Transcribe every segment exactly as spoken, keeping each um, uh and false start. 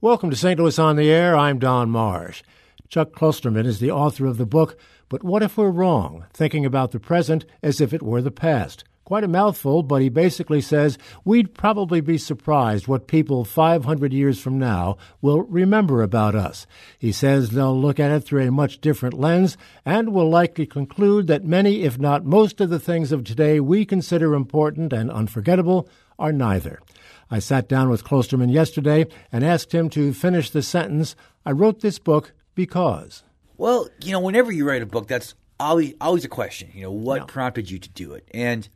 Welcome to Saint Louis on the Air. I'm Don Marsh. Chuck Klosterman is the author of the book, But What If We're Wrong? Thinking About the Present as If It Were the Past. Quite a mouthful, but he basically says we'd probably be surprised what people five hundred years from now will remember about us. He says they'll look at it through a much different lens and will likely conclude that many, if not most of the things of today we consider important and unforgettable are neither. I sat down with Klosterman yesterday and asked him to finish the sentence, I wrote this book because. Well, you know, whenever you write a book, that's always, always a question. You know, what yeah. prompted you to do it? And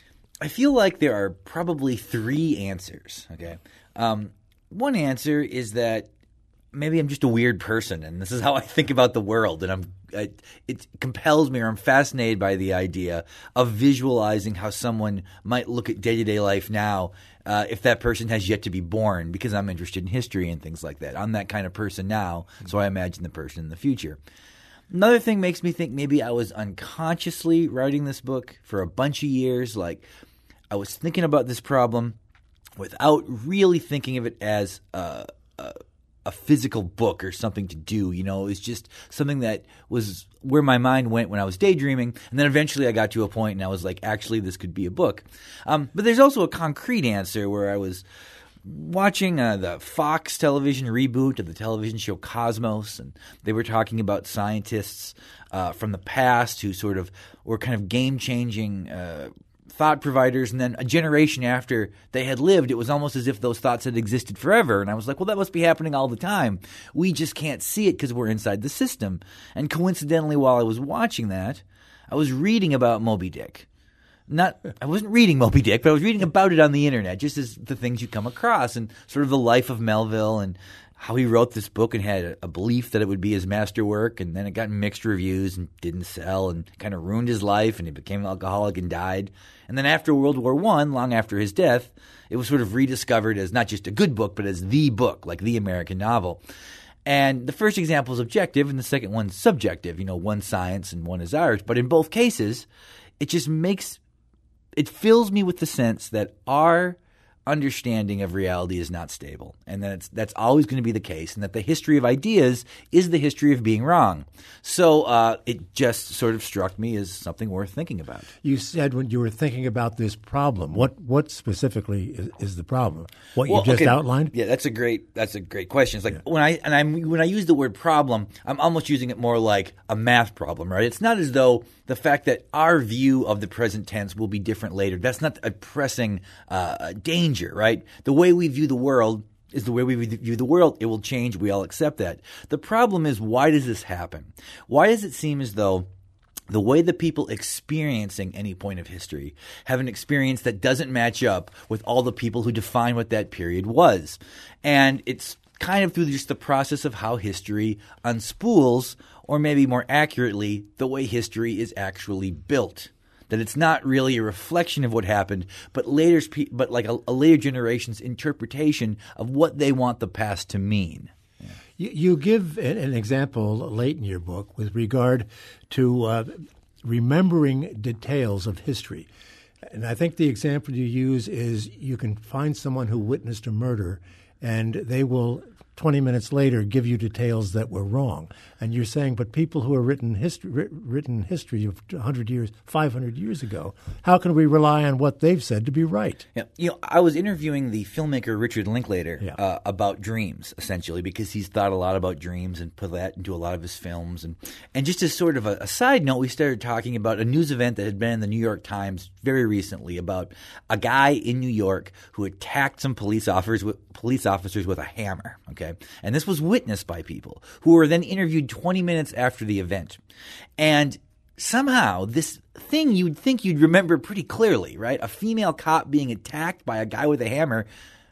I feel like there are probably three answers, okay? Um, one answer is that maybe I'm just a weird person, and this is how I think about the world, and I'm I, it compels me, or I'm fascinated by the idea of visualizing how someone might look at day-to-day life now uh, if that person has yet to be born, because I'm interested in history and things like that. I'm that kind of person now, so I imagine the person in the future. Another thing makes me think maybe I was unconsciously writing this book for a bunch of years. Like, I was thinking about this problem without really thinking of it as a, a, a physical book or something to do. You know, it was just something that was where my mind went when I was daydreaming. And then eventually I got to a point and I was like, actually, this could be a book. Um, but there's also a concrete answer where I was watching uh, the Fox television reboot of the television show Cosmos, and they were talking about scientists uh, from the past who sort of were kind of game-changing uh, thought providers, and then a generation after they had lived, it was almost as if those thoughts had existed forever. And I was like, well, that must be happening all the time. We just can't see it because we're inside the system. And coincidentally, while I was watching that, I was reading about Moby Dick. Not, I wasn't reading Moby Dick, but I was reading about it on the internet, just as the things you come across, and sort of the life of Melville and how he wrote this book and had a, a belief that it would be his masterwork, and then it got mixed reviews and didn't sell and kind of ruined his life, and he became an alcoholic and died. And then after World War One, long after his death, it was sort of rediscovered as not just a good book, but as the book, like the American novel. And the first example is objective, and the second one's subjective. You know, one's science and one is art. But in both cases, it just makes – it fills me with the sense that our understanding of reality is not stable, and that it's, that's always going to be the case, and that the history of ideas is the history of being wrong. So uh, it just sort of struck me as something worth thinking about. You said when you were thinking about this problem, what what specifically is, is the problem? What well, you just okay. outlined? Yeah, that's a great that's a great question. It's like yeah. when I and I'm when I use the word problem, I'm almost using it more like a math problem, right? It's not as though the fact that our view of the present tense will be different later. That's not a pressing uh, danger, right? The way we view the world is the way we view the world. It will change. We all accept that. The problem is, why does this happen? Why does it seem as though the way the people experiencing any point of history have an experience that doesn't match up with all the people who define what that period was? And it's kind of through just the process of how history unspools, or maybe more accurately, the way history is actually built. That it's not really a reflection of what happened, but later, but like a, a later generation's interpretation of what they want the past to mean. Yeah. You, you give an example late in your book with regard to uh, remembering details of history. And I think the example you use is you can find someone who witnessed a murder, and they will twenty minutes later give you details that were wrong. And you're saying, but people who have written history, written history of one hundred years, five hundred years ago, how can we rely on what they've said to be right? Yeah, you know, I was interviewing the filmmaker Richard Linklater yeah. uh, about dreams, essentially, because he's thought a lot about dreams and put that into a lot of his films. And, and just as sort of a, a side note, we started talking about a news event that had been in the New York Times very recently about a guy in New York who attacked some police officers with, police officers with a hammer, okay? And this was witnessed by people who were then interviewed twenty minutes after the event. And somehow this thing you'd think you'd remember pretty clearly, right? A female cop being attacked by a guy with a hammer.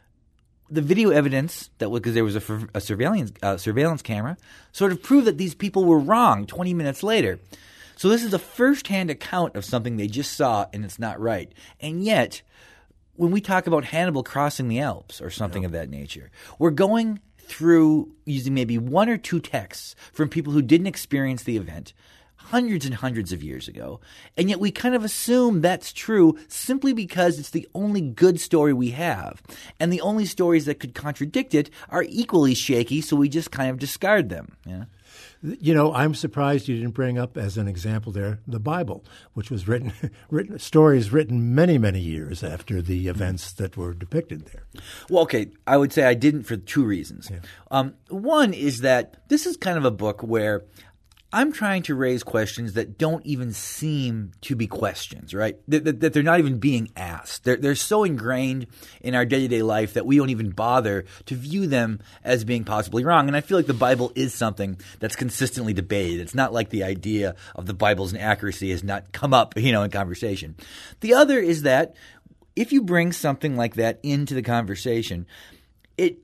The video evidence that was, because there was a, a surveillance uh, surveillance camera, sort of proved that these people were wrong twenty minutes later. So this is a first-hand account of something they just saw, and it's not right. And yet, when we talk about Hannibal crossing the Alps or something yeah. of that nature, we're going through using maybe one or two texts from people who didn't experience the event, hundreds and hundreds of years ago, and yet we kind of assume that's true simply because it's the only good story we have. And the only stories that could contradict it are equally shaky, so we just kind of discard them. Yeah. You know, I'm surprised you didn't bring up as an example there the Bible, which was written, written stories written many, many years after the events that were depicted there. Well, okay, I would say I didn't for two reasons. Yeah. Um, one is that this is kind of a book where I'm trying to raise questions that don't even seem to be questions, right? That, that, that they're not even being asked. They're, they're so ingrained in our day-to-day life that we don't even bother to view them as being possibly wrong. And I feel like the Bible is something that's consistently debated. It's not like the idea of the Bible's inaccuracy has not come up, you know, in conversation. The other is that if you bring something like that into the conversation, it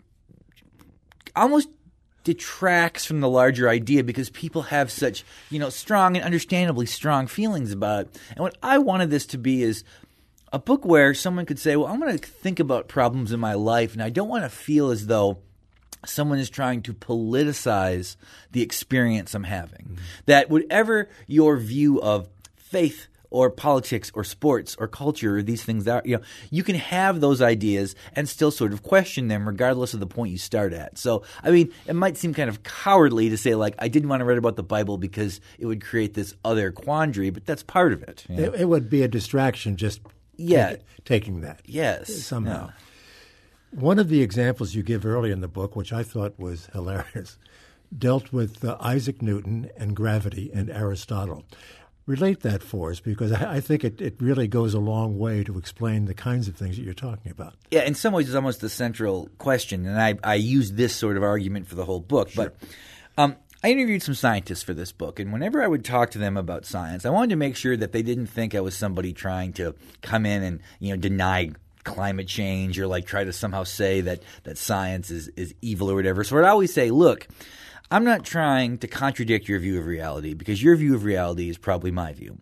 almost detracts from the larger idea because people have such, you know, strong and understandably strong feelings about it. And what I wanted this to be is a book where someone could say, well, I'm going to think about problems in my life, and I don't want to feel as though someone is trying to politicize the experience I'm having. Mm-hmm. That whatever your view of faith or politics or sports or culture or these things are, you know, you can have those ideas and still sort of question them regardless of the point you start at. So, I mean, it might seem kind of cowardly to say, like, I didn't want to write about the Bible because it would create this other quandary, but that's part of it. You know? it, it would be a distraction just yeah. take, taking that. Yes. Somehow. Yeah. One of the examples you give early in the book, which I thought was hilarious, dealt with uh, Isaac Newton and gravity and Aristotle. Relate that for us, because I, I think it, it really goes a long way to explain the kinds of things that you're talking about. Yeah, in some ways it's almost the central question, and I, I use this sort of argument for the whole book. Sure. But um, I interviewed some scientists for this book, and whenever I would talk to them about science, I wanted to make sure that they didn't think I was somebody trying to come in and, you know, deny climate change or like try to somehow say that, that science is, is evil or whatever. So I'd always say, look, I'm not trying to contradict your view of reality because your view of reality is probably my view.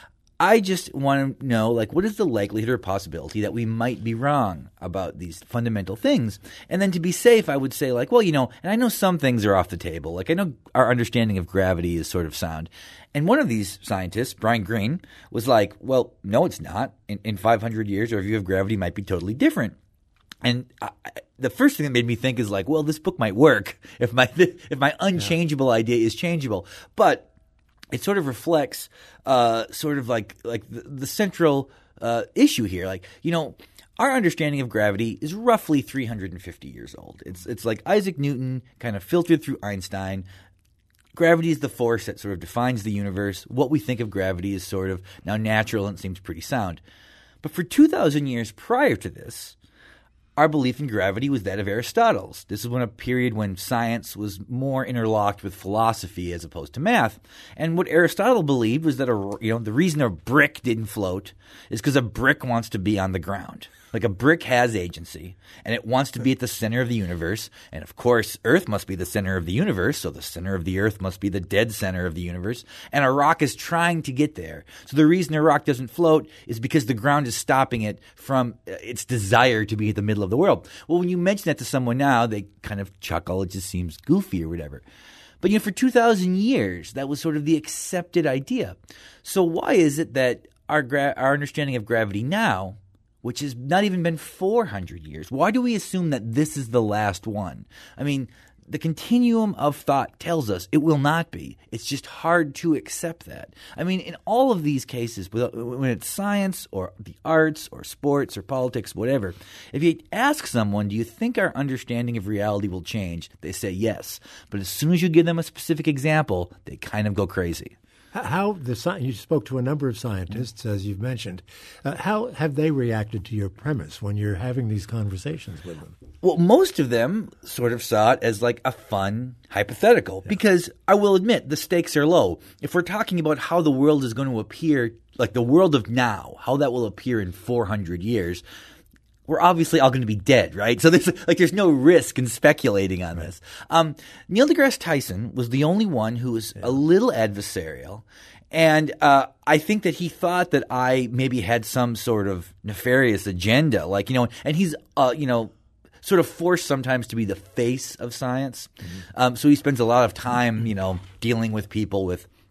I just want to know, like, what is the likelihood or possibility that we might be wrong about these fundamental things? And then to be safe, I would say, like, well, you know, and I know some things are off the table. Like, I know our understanding of gravity is sort of sound. And one of these scientists, Brian Greene, was like, well, no, it's not. In, in five hundred years, our view of gravity might be totally different. And I, the first thing that made me think is like, well, this book might work if my if my unchangeable yeah. idea is changeable. But it sort of reflects uh, sort of like like the, the central uh, issue here. Like, you know, our understanding of gravity is roughly three hundred fifty years old. It's it's like Isaac Newton kind of filtered through Einstein. Gravity is the force that sort of defines the universe. What we think of gravity is sort of now natural and seems pretty sound. But for two thousand years prior to this, our belief in gravity was that of Aristotle's. This is when a period when science was more interlocked with philosophy as opposed to math. And what Aristotle believed was that a, you know, the reason a brick didn't float is because a brick wants to be on the ground. Like a brick has agency, and it wants to be at the center of the universe. And of course, Earth must be the center of the universe, so the center of the Earth must be the dead center of the universe. And a rock is trying to get there. So the reason a rock doesn't float is because the ground is stopping it from its desire to be at the middle of the world. Well, when you mention that to someone now, they kind of chuckle. It just seems goofy or whatever. But you know, for two thousand years, that was sort of the accepted idea. So why is it that our gra- our understanding of gravity now, which has not even been four hundred years, why do we assume that this is the last one? I mean, the continuum of thought tells us it will not be. It's just hard to accept that. I mean, in all of these cases, when it's science or the arts or sports or politics, whatever, if you ask someone, do you think our understanding of reality will change? They say yes. But as soon as you give them a specific example, they kind of go crazy. How the you spoke to a number of scientists, as you've mentioned. Uh, how have they reacted to your premise when you're having these conversations with them? Well, most of them sort of saw it as like a fun hypothetical yeah. because I will admit the stakes are low. If we're talking about how the world is going to appear, like the world of now, how that will appear in four hundred years, we're obviously all going to be dead, right? So there's like there's no risk in speculating on this. Um, Neil deGrasse Tyson was the only one who was yeah. a little adversarial, and uh, I think that he thought that I maybe had some sort of nefarious agenda, like you know, and he's uh, you know. sort of forced sometimes to be the face of science. Mm-hmm. Um, so he spends a lot of time, you know, dealing with people with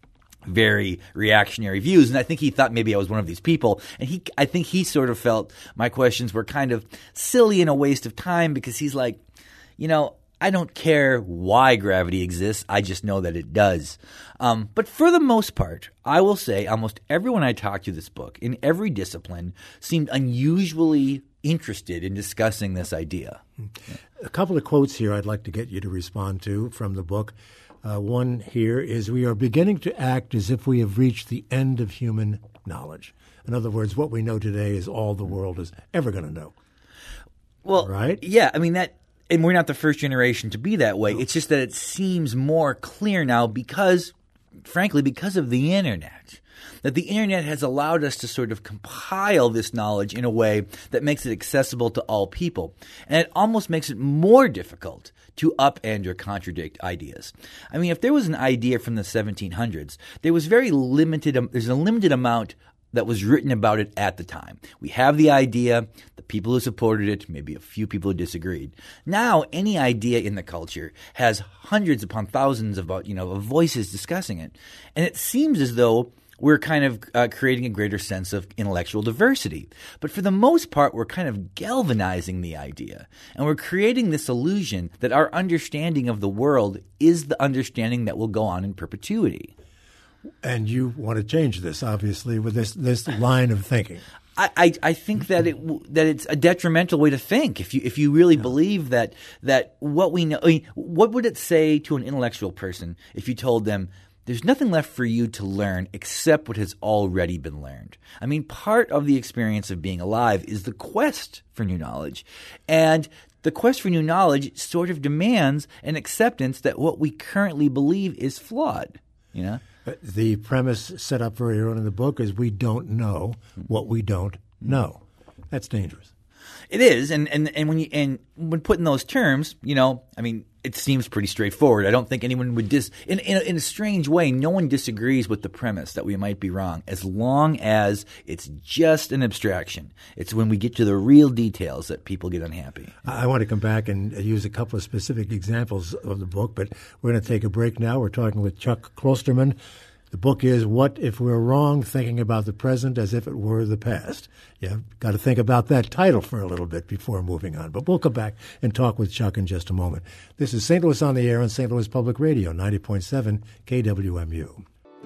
very reactionary views, and I think he thought maybe I was one of these people. And he, I think he sort of felt my questions were kind of silly and a waste of time because he's like, you know, I don't care why gravity exists. I just know that it does. Um, but for the most part, I will say almost everyone I talked to this book in every discipline seemed unusually interested in discussing this idea. A couple of quotes here I'd like to get you to respond to from the book. Uh, one here is, we are beginning to act as if we have reached the end of human knowledge. In other words, what we know today is all the world is ever going to know. Well, right? Yeah, I mean, that, and we're not the first generation to be that way. It's just that it seems more clear now because, frankly, because of the internet. That the internet has allowed us to sort of compile this knowledge in a way that makes it accessible to all people. And it almost makes it more difficult to upend or contradict ideas. I mean, if there was an idea from the seventeen hundreds, there was very limited, there's a limited amount that was written about it at the time. We have the idea, the people who supported it, maybe a few people who disagreed. Now, any idea in the culture has hundreds upon thousands of, you know, of voices discussing it. And it seems as though we're kind of uh, creating a greater sense of intellectual diversity. But for the most part, we're kind of galvanizing the idea. And we're creating this illusion that our understanding of the world is the understanding that will go on in perpetuity. And you want to change this, obviously, with this, this line of thinking. I, I, I think that it that it's a detrimental way to think. If you if you really yeah. believe that that what we know, I mean, what would it say to an intellectual person if you told them, there's nothing left for you to learn except what has already been learned? I mean, part of the experience of being alive is the quest for new knowledge. And the quest for new knowledge sort of demands an acceptance that what we currently believe is flawed, you know? The premise set up very early in the book is we don't know what we don't know. That's dangerous. It is, and, and, and when you and when put in those terms, you know, I mean, it seems pretty straightforward. I don't think anyone would dis in in a, in a strange way. No one disagrees with the premise that we might be wrong, as long as it's just an abstraction. It's when we get to the real details that people get unhappy. I want to come back and use a couple of specific examples of the book, but we're going to take a break now. We're talking with Chuck Klosterman. The book is What If We're Wrong? Thinking About the Present as If It Were the Past. You've got to think about that title for a little bit before moving on. But we'll come back and talk with Chuck in just a moment. This is Saint Louis on the Air on Saint Louis Public Radio, ninety point seven K W M U.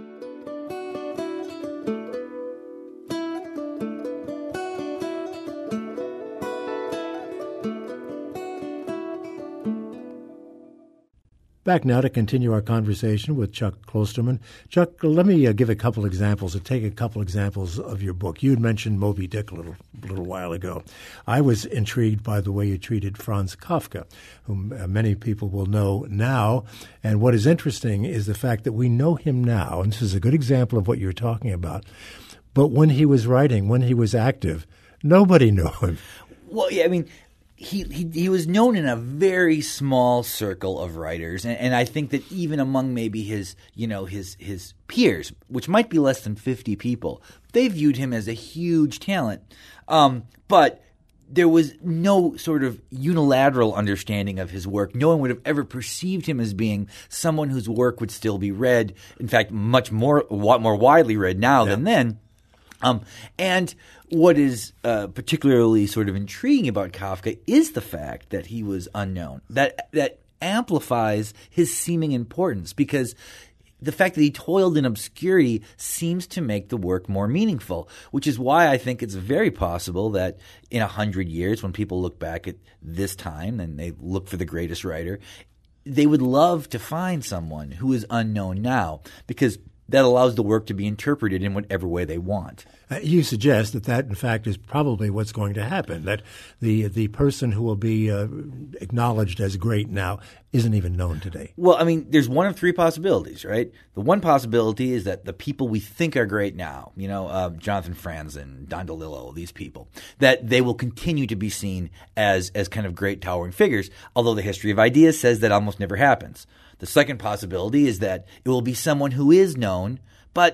Back now to continue our conversation with Chuck Klosterman. Chuck, let me uh, give a couple examples, or take a couple examples of your book. You had mentioned Moby Dick a little, a little while ago. I was intrigued by the way you treated Franz Kafka, whom uh, many people will know now. And what is interesting is the fact that we know him now, and this is a good example of what you're talking about. But when he was writing, when he was active, nobody knew him. Well, yeah, I mean, He, he he was known in a very small circle of writers, and, and I think that even among maybe his you know his his peers, which might be less than fifty people, they viewed him as a huge talent. Um, but there was no sort of unilateral understanding of his work. No one would have ever perceived him as being someone whose work would still be read. In fact, much more more widely read now yeah. than then. Um, and what is uh, particularly sort of intriguing about Kafka is the fact that he was unknown. That that amplifies his seeming importance, because the fact that he toiled in obscurity seems to make the work more meaningful, which is why I think it's very possible that in a hundred years, when people look back at this time and they look for the greatest writer, they would love to find someone who is unknown now, because that allows the work to be interpreted in whatever way they want. Uh, you suggest that that, in fact, is probably what's going to happen, that the the person who will be uh, acknowledged as great now isn't even known today. Well, I mean, there's one of three possibilities, right? The one possibility is that the people we think are great now, you know, uh, Jonathan Franzen, Don DeLillo, these people, that they will continue to be seen as as kind of great towering figures, although the history of ideas says that almost never happens. The second possibility is that it will be someone who is known, but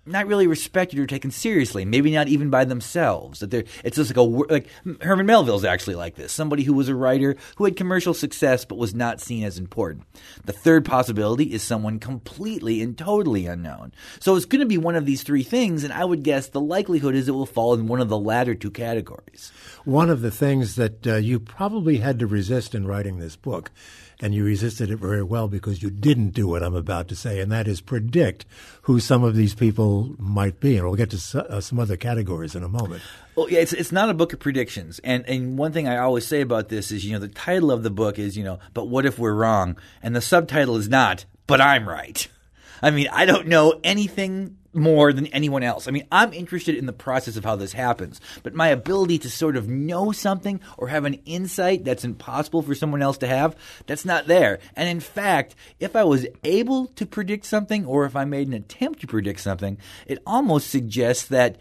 not really respected or taken seriously, maybe not even by themselves. That they're, it's just like a like Herman Melville's actually like this, somebody who was a writer who had commercial success but was not seen as important. The third possibility is someone completely and totally unknown. So it's going to be one of these three things, and I would guess the likelihood is it will fall in one of the latter two categories. One of the things that uh, you probably had to resist in writing this book, and you resisted it very well because you didn't do what I'm about to say, and that is predict who some of these people might be. And we'll get to s- uh, some other categories in a moment. Well, yeah, it's it's not a book of predictions. And and one thing I always say about this is, you know, the title of the book is, you know, but what if we're wrong? And the subtitle is not, but I'm right. I mean, I don't know anything more than anyone else. I mean, I'm interested in the process of how this happens, but my ability to sort of know something or have an insight that's impossible for someone else to have, that's not there. And in fact, if I was able to predict something, or if I made an attempt to predict something, it almost suggests that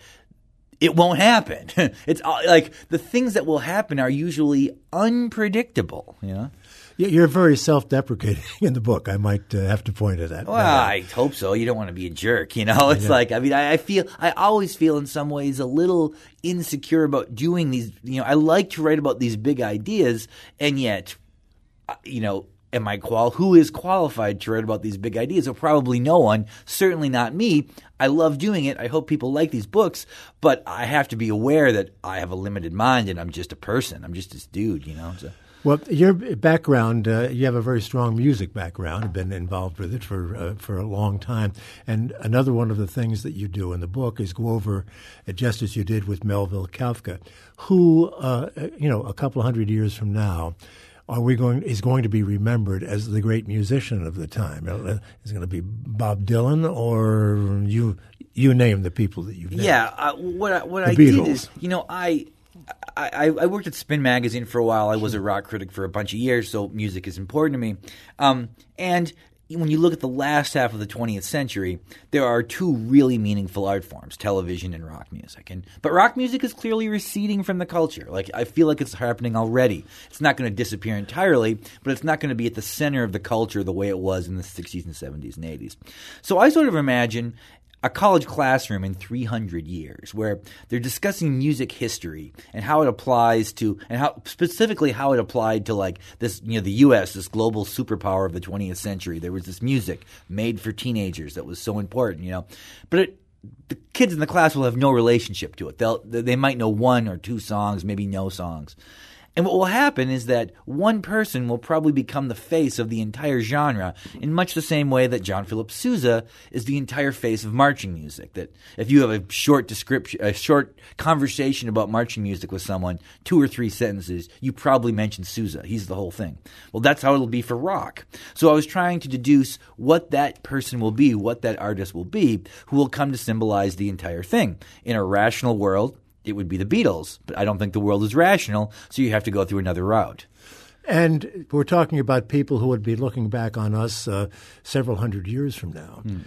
it won't happen. It's like the things that will happen are usually unpredictable, you know? You're very self-deprecating in the book. I might uh, have to point at that. Well, I hope so. You don't want to be a jerk, you know? It's yeah. like, I mean, I, I feel, I always feel in some ways a little insecure about doing these, you know, I like to write about these big ideas, and yet, you know, am I qual? Who is qualified to write about these big ideas? Well, probably no one. Certainly not me. I love doing it. I hope people like these books, but I have to be aware that I have a limited mind and I'm just a person. I'm just this dude, you know? So. Well, your background, uh, you have a very strong music background. You've been involved with it for uh, for a long time. And another one of the things that you do in the book is go over, uh, just as you did with Melville Kafka, who, uh, you know, a couple of hundred years from now, are we going is going to be remembered as the great musician of the time? Is it going to be Bob Dylan, or you you name the people that you've named? Yeah, uh, what I, what the I Beatles. did is, you know, I. I, I worked at Spin Magazine for a while. I was a rock critic for a bunch of years, so music is important to me. Um, and when you look at the last half of the twentieth century, there are two really meaningful art forms, television and rock music. And but rock music is clearly receding from the culture. Like, I feel like it's happening already. It's not going to disappear entirely, but it's not going to be at the center of the culture the way it was in the sixties and seventies and eighties. So I sort of imagine a college classroom in three hundred years where they're discussing music history and how it applies to, and how specifically how it applied to, like, this, you know, the U S, this global superpower of the twentieth century. There was this music made for teenagers that was so important, you know. But it, the kids in the class will have no relationship to it. They'll, they might know one or two songs, maybe no songs. And what will happen is that one person will probably become the face of the entire genre in much the same way that John Philip Sousa is the entire face of marching music. That if you have a short description, a short conversation about marching music with someone, two or three sentences, you probably mention Sousa. He's the whole thing. Well, that's how it'll be for rock. So I was trying to deduce what that person will be, what that artist will be, who will come to symbolize the entire thing. In a rational world, it would be the Beatles, but I don't think the world is rational, so you have to go through another route. And we're talking about people who would be looking back on us uh, several hundred years from now. Mm.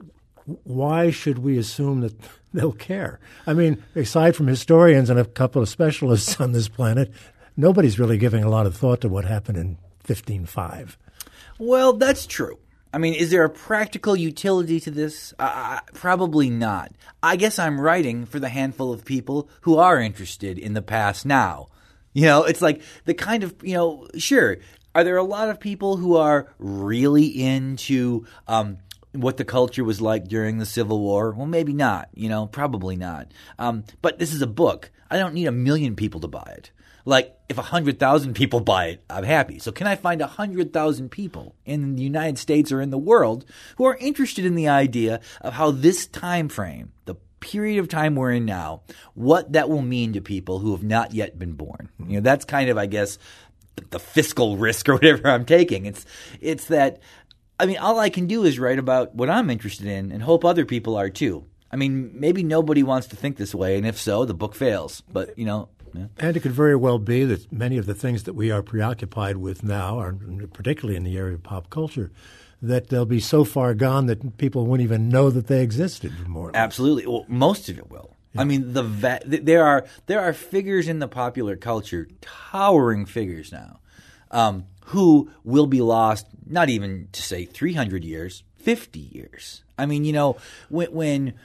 Why should we assume that they'll care? I mean, aside from historians and a couple of specialists on this planet, nobody's really giving a lot of thought to what happened in fifteen oh five. Well, that's true. I mean, is there a practical utility to this? Uh, probably not. I guess I'm writing for the handful of people who are interested in the past now. You know, it's like the kind of, you know, sure, are there a lot of people who are really into um, what the culture was like during the Civil War? Well, maybe not, you know, probably not. Um, but this is a book. I don't need a million people to buy it. Like, if one hundred thousand people buy it, I'm happy. So can I find one hundred thousand people in the United States or in the world who are interested in the idea of how this time frame, the period of time we're in now, what that will mean to people who have not yet been born? You know, that's kind of, I guess, the, the fiscal risk or whatever I'm taking. It's it's that, I mean, all I can do is write about what I'm interested in and hope other people are too. I mean, maybe nobody wants to think this way, and if so, the book fails. But, you know... Yeah. And it could very well be that many of the things that we are preoccupied with now, are, particularly in the area of pop culture, that they'll be so far gone that people won't even know that they existed. More Absolutely. Well, most of it will. Yeah. I mean, the va- there are there are figures in the popular culture, towering figures now, um, who will be lost, not even to say three hundred years, fifty years. I mean, you know, when... when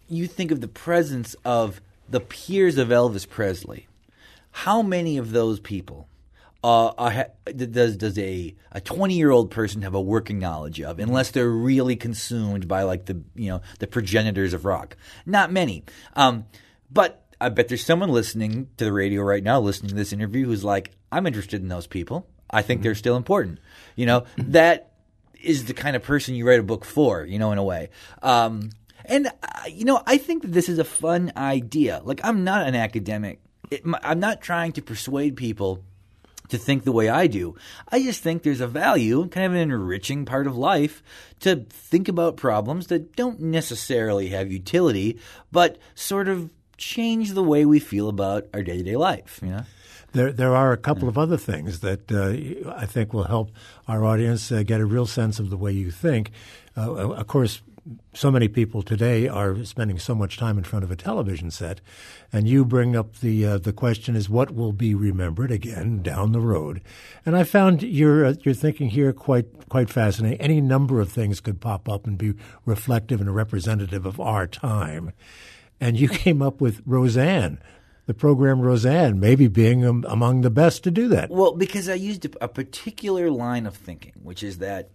you think of the presence of the peers of Elvis Presley, how many of those people uh, are, does does a a twenty-year-old person have a working knowledge of, unless they're really consumed by like the you know the progenitors of rock? Not many. Um, but I bet there's someone listening to the radio right now, listening to this interview, who's like, I'm interested in those people. I think they're still important. You know, that is the kind of person you write a book for, you know, in a way. Um, and, uh, you know, I think that this is a fun idea. Like, I'm not an academic. It, I'm not trying to persuade people to think the way I do. I just think there's a value, kind of an enriching part of life, to think about problems that don't necessarily have utility, but sort of change the way we feel about our day-to-day life, you know? There there are a couple of other things that uh, I think will help our audience uh, get a real sense of the way you think. Uh, of course, so many people today are spending so much time in front of a television set, and you bring up the uh, the question is what will be remembered again down the road. And I found your uh, your thinking here quite quite fascinating. Any number of things could pop up and be reflective and representative of our time. And you came up with Roseanne, the program Roseanne, maybe being um, among the best to do that. Well, because I used a, a particular line of thinking, which is that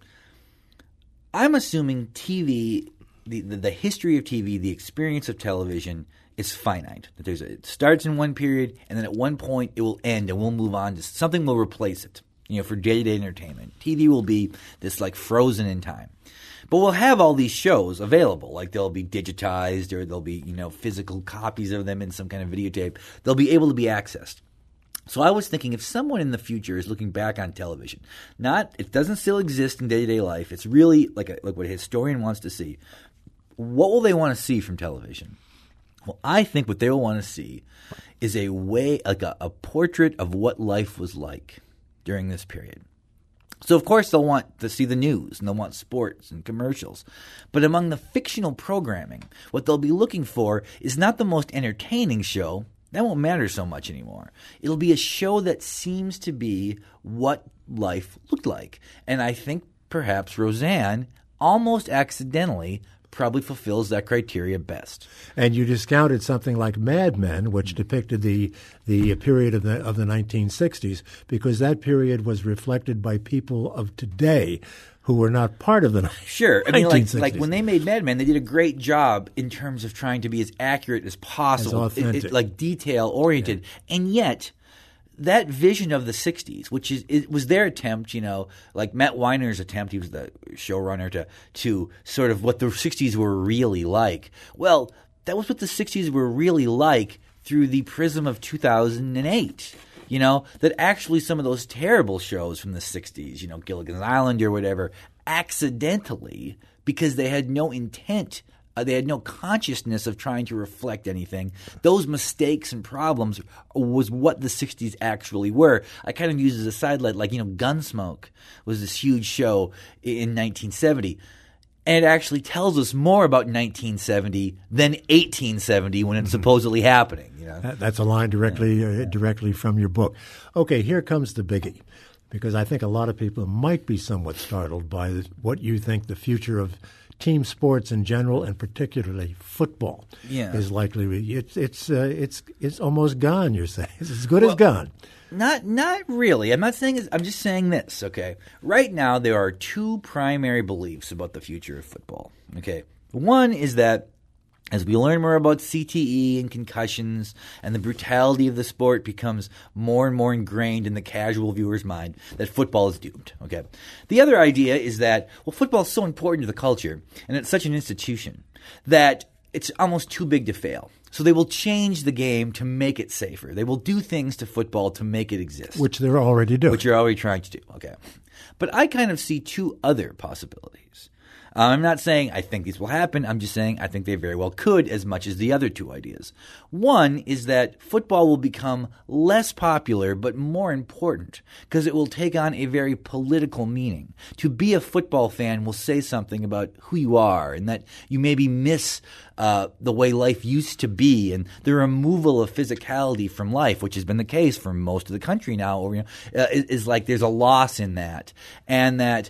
I'm assuming T V, the, the, the history of T V, the experience of television is finite. That there's a, it starts in one period, and then at one point it will end, and we'll move on to something will replace it. You know, for day-to-day entertainment, T V will be this like frozen in time. But we'll have all these shows available, like they'll be digitized or there'll be, you know, physical copies of them in some kind of videotape. They'll be able to be accessed. So I was thinking if someone in the future is looking back on television, not it doesn't still exist in day-to-day life, it's really like a, like what a historian wants to see. What will they want to see from television? Well, I think what they will want to see is a way, like a, a portrait of what life was like during this period. So, of course, they'll want to see the news and they'll want sports and commercials. But among the fictional programming, what they'll be looking for is not the most entertaining show. That won't matter so much anymore. It'll be a show that seems to be what life looked like. And I think perhaps Roseanne, almost accidentally, probably fulfills that criteria best. And you discounted something like Mad Men, which depicted the the period of the of the nineteen sixties, because that period was reflected by people of today who were not part of the sure. I mean, nineteen sixties. like like when they made Mad Men, they did a great job in terms of trying to be as accurate as possible, as authentic. It, it, like detail oriented, yeah. And yet. That vision of the sixties, which is it was their attempt, you know, like Matt Weiner's attempt, he was the showrunner, to to sort of what the sixties were really like. Well, that was what the sixties were really like through the prism of two thousand eight. You know, that actually some of those terrible shows from the sixties, you know, Gilligan's Island or whatever, accidentally, because they had no intent Uh, they had no consciousness of trying to reflect anything. Those mistakes and problems was what the sixties actually were. I kind of use as a sidelight, like, you know, Gunsmoke was this huge show in nineteen seventy. And it actually tells us more about nineteen seventy than eighteen seventy when it's mm-hmm. supposedly happening. You know? that, that's a line directly yeah. uh, directly from your book. Okay, here comes the biggie, because I think a lot of people might be somewhat startled by what you think the future of team sports in general, and particularly football, yeah. is likely. It's it's uh, it's it's almost gone. You're saying it's as good well, as gone. Not not really. I'm not saying. I'm just saying this. Okay. Right now, there are two primary beliefs about the future of football. Okay. One is that as we learn more about C T E and concussions and the brutality of the sport becomes more and more ingrained in the casual viewer's mind, that football is doomed. Okay. The other idea is that, well, football is so important to the culture and it's such an institution that it's almost too big to fail. So they will change the game to make it safer. They will do things to football to make it exist. Which they're already doing. Which you're already trying to do. Okay. But I kind of see two other possibilities. Uh, I'm not saying I think these will happen. I'm just saying I think they very well could, as much as the other two ideas. One is that football will become less popular but more important because it will take on a very political meaning. To be a football fan will say something about who you are and that you maybe miss uh, the way life used to be and the removal of physicality from life, which has been the case for most of the country now. Or, you know, uh, is, is like there's a loss in that, and that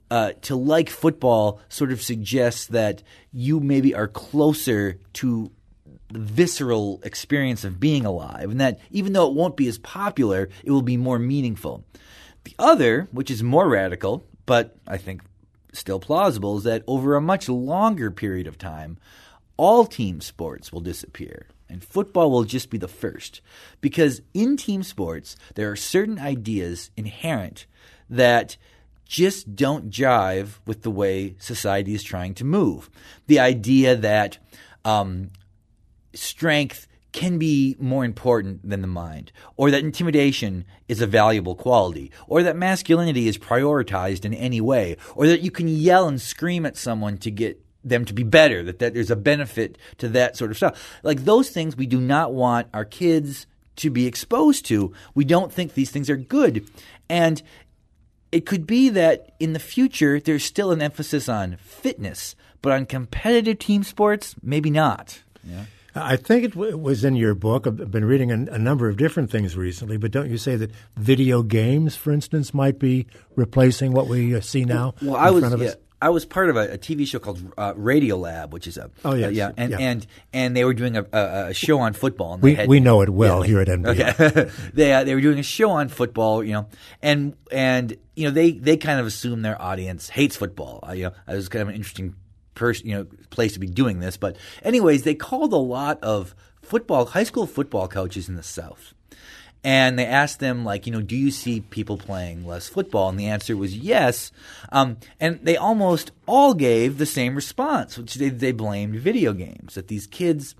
uh, to like football sort of suggests that you maybe are closer to the visceral experience of being alive, and that even though it won't be as popular, it will be more meaningful. The other, which is more radical, but I think still plausible, is that over a much longer period of time, all team sports will disappear, and football will just be the first. Because in team sports, there are certain ideas inherent that just don't jive with the way society is trying to move. The idea that um, strength can be more important than the mind, or that intimidation is a valuable quality, or that masculinity is prioritized in any way, or that you can yell and scream at someone to get them to be better, that, that there's a benefit to that sort of stuff. Like those things we do not want our kids to be exposed to. We don't think these things are good. And it could be that in the future there's still an emphasis on fitness, but on competitive team sports, maybe not. Yeah. I think it w- was in your book. I've been reading a, a number of different things recently, but don't you say that video games, for instance, might be replacing what we uh, see now well, in I was, front of yeah, us? I was part of a, a T V show called uh, Radiolab, which is a oh yes. uh, yeah, and, yeah, and and they were doing a, a, a show on football. And we had, we know it well yeah, here at N P R. Okay, they uh, they were doing a show on football, you know, and and you know they they kind of assume their audience hates football. Uh, you know, it was kind of an interesting person, you know, place to be doing this. But anyways, they called a lot of football, high school football coaches in the South. And they asked them, like, you know, do you see people playing less football? And the answer was yes. Um, and they almost all gave the same response, which they, they blamed video games, that these kids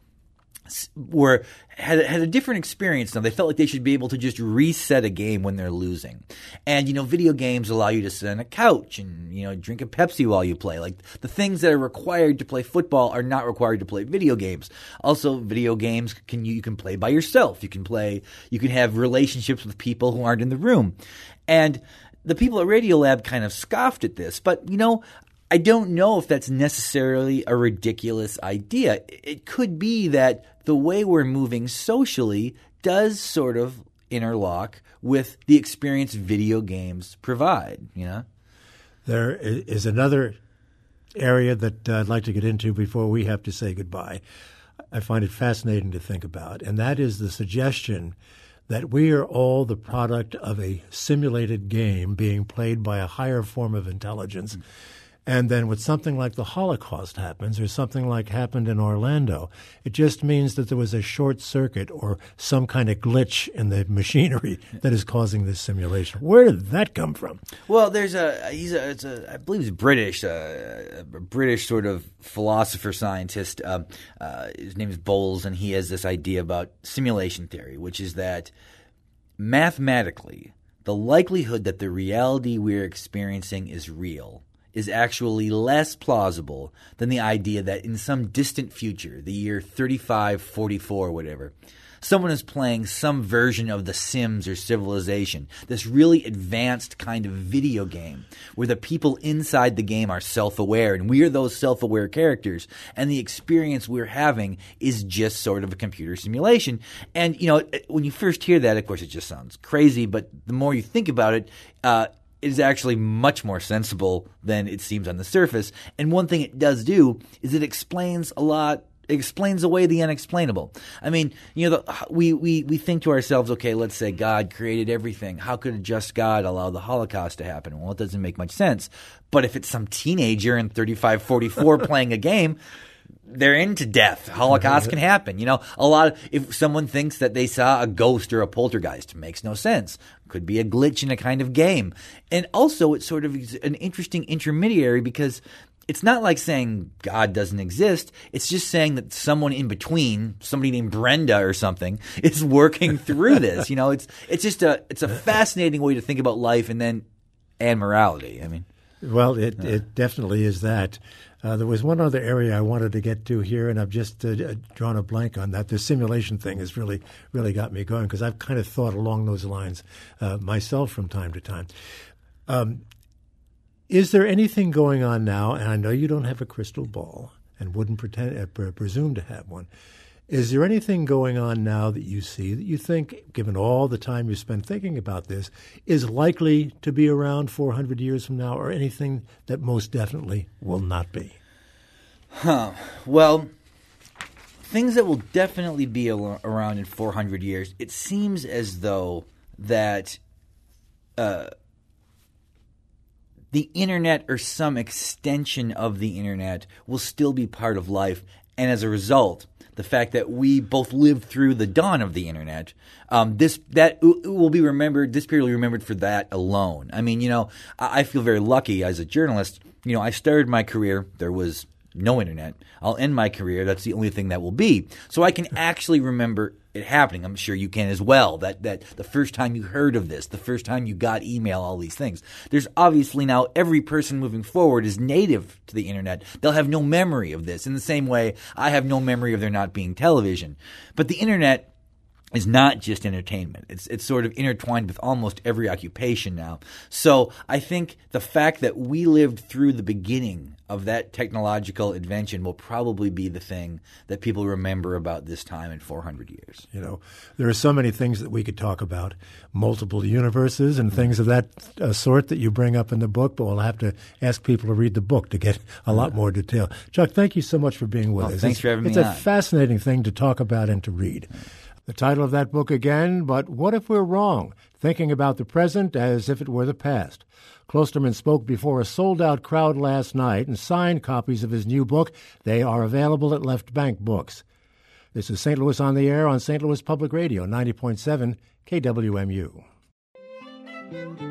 were had had a different experience now. They felt like they should be able to just reset a game when they're losing. And, you know, video games allow you to sit on a couch and, you know, drink a Pepsi while you play. Like, the things that are required to play football are not required to play video games. Also, video games can you, you can play by yourself. You can play you can have relationships with people who aren't in the room. And the people at Radiolab kind of scoffed at this, but, you know, I don't know if that's necessarily a ridiculous idea. It could be that the way we're moving socially does sort of interlock with the experience video games provide, you know? There is another area that I'd like to get into before we have to say goodbye. I find it fascinating to think about, and that is the suggestion that we are all the product of a simulated game being played by a higher form of intelligence. Mm-hmm. And then when something like the Holocaust happens or something like happened in Orlando, it just means that there was a short circuit or some kind of glitch in the machinery that is causing this simulation. Where did that come from? Well, there's a he's a, it's a I believe he's British, uh, a British sort of philosopher scientist. Um, uh, his name is Bowles, and he has this idea about simulation theory, which is that mathematically, the likelihood that the reality we're experiencing is real is actually less plausible than the idea that in some distant future, the year thirty-five forty-four or whatever, someone is playing some version of The Sims or Civilization, this really advanced kind of video game where the people inside the game are self-aware and we are those self-aware characters, and the experience we're having is just sort of a computer simulation. And, you know, when you first hear that, of course, it just sounds crazy, but the more you think about it, uh, is actually much more sensible than it seems on the surface. And one thing it does do is it explains a lot, it explains away the unexplainable. I mean, you know, the, we, we, we think to ourselves, okay, let's say God created everything. How could a just God allow the Holocaust to happen? Well, it doesn't make much sense. But if it's some teenager in thirty-five forty-four playing a game, they're into death. Holocaust can happen. You know, a lot of, if someone thinks that they saw a ghost or a poltergeist, it makes no sense. Could be a glitch in a kind of game. And also it's sort of an interesting intermediary because it's not like saying God doesn't exist. It's just saying that someone in between, somebody named Brenda or something, is working through this. You know, it's it's just a it's a fascinating way to think about life and then and morality. I mean, well, it uh, it definitely is that. Uh, there was one other area I wanted to get to here, and I've just uh, drawn a blank on that. The simulation thing has really, really got me going because I've kind of thought along those lines uh, myself from time to time. Um, is there anything going on now, and I know you don't have a crystal ball and wouldn't pretend, uh, presume to have one, Is there anything going on now that you see that you think, given all the time you spent thinking about this, is likely to be around four hundred years from now, or anything that most definitely will not be? Huh. Well, things that will definitely be al- around in four hundred years, it seems as though that uh, the internet or some extension of the internet will still be part of life. And as a result, the fact that we both lived through the dawn of the internet, um, this that it will be remembered. This period will be remembered for that alone. I mean, you know, I, I feel very lucky as a journalist. You know, I started my career. There was no internet. I'll end my career. That's the only thing that will be. So I can actually remember it happening. I'm sure you can as well. That that the first time you heard of this, the first time you got email, all these things. There's obviously now every person moving forward is native to the internet. They'll have no memory of this. In the same way, I have no memory of there not being television. But the internet is not just entertainment. It's it's sort of intertwined with almost every occupation now. So I think the fact that we lived through the beginning of that technological invention will probably be the thing that people remember about this time in four hundred years. You know, there are so many things that we could talk about, multiple universes and things of that uh, sort that you bring up in the book, but we'll have to ask people to read the book to get a lot more detail. Chuck, thank you so much for being with well, us. Thanks it's, for having it's me on. It's a fascinating thing to talk about and to read. The title of that book again, But What If We're Wrong? Thinking About the Present as If It Were the Past. Klosterman spoke before a sold-out crowd last night and signed copies of his new book. They are available at Left Bank Books. This is Saint Louis on the Air on Saint Louis Public Radio, ninety point seven K W M U.